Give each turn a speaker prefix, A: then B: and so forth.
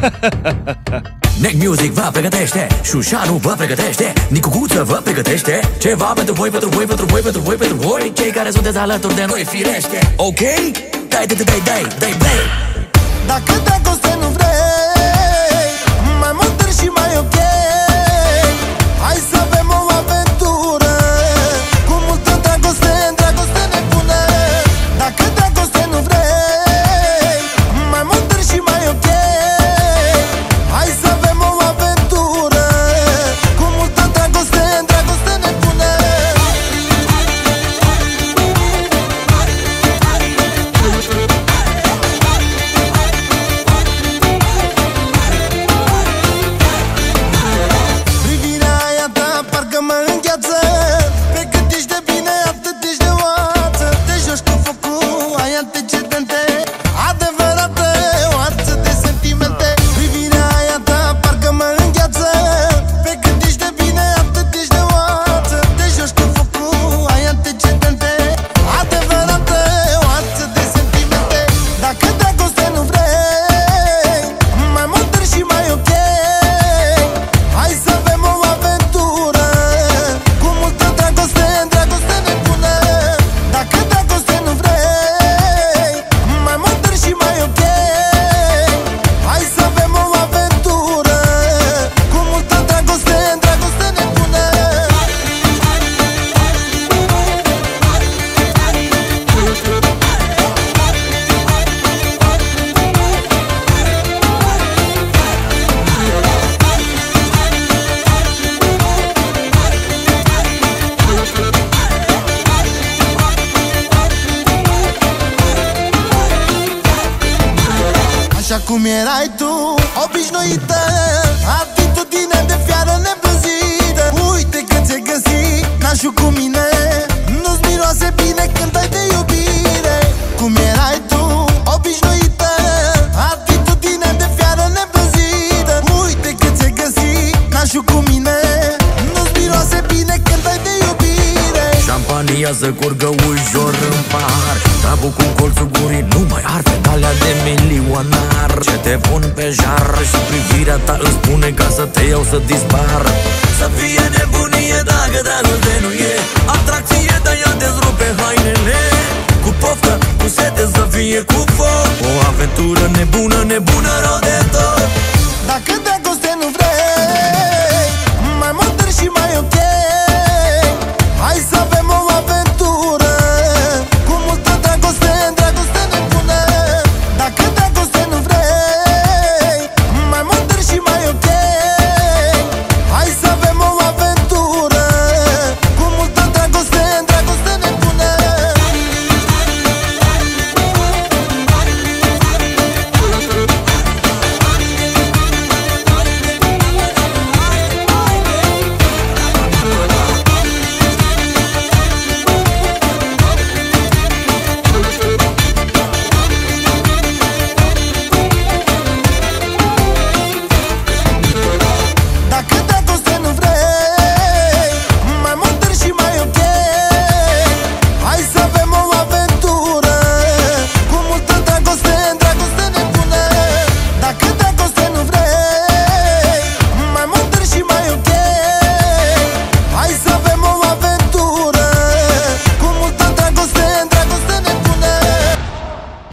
A: Neck Music vă pregătește, Șușanu vă pregătește, Nicu Guță vă pregătește ceva pentru voi, pentru voi, pentru voi, pentru voi, pentru voi, cei care sunteți alături de noi, firește. Ok? Dai play.
B: Dacă dragoste nu vrei, mai mult și mai ok, hai să avem o aventură cu multă dragoste, dragoste nebună. Dacă dragoste nu vrei, mai mult și mai ok, hai să avem o aventură cu multă dragoste, dragoste nebună. Privirea aia ta parcă mă îngheață, pe cât ești de bine, atât ești de oață. Te joci cu focul, ai antecedente, adevărată o arță de sentimente. Privirea aia ta parcă mă îngheață, pe cât ești de bine, atât ești de oață. Te joci cu focul, ai antecedente, adevărată o arță de sentimente. Dacă dragoste nu vrei, mai mult și mai ok, hai să avem o aventură cu multă dragoste, dragoste nebună. Dacă dragoste nu vrei, mai mult și mai ok, hai să avem o aventură cu multă dragoste, dragoste nebună. Așa cum erai tu, obișnuită, atitudine de fiară neplăzită. Uite că ți-ai găsit nașul cu mine, nu-ți miroase bine când ai de iubire. Cum erai tu, obișnuită, atitudine de fiară neplăzită. Uite că ți-ai găsit nașul cu mine, nu-ți miroase bine când ai de iubire.
A: Șampania să curgă ușor în pahar, trabul cu colțul gurii nu mai arde, alea de milionar ce te pun pe jar. Și privirea ta îți spune ca să te iau să dispar. Să fie nebunie dacă dragoste nu e atracție, dar ea dezrupe hainele. Cu poftă, cu sete, să fie cu foc, o aventură nebună, nebună rău de tot.
B: Dacă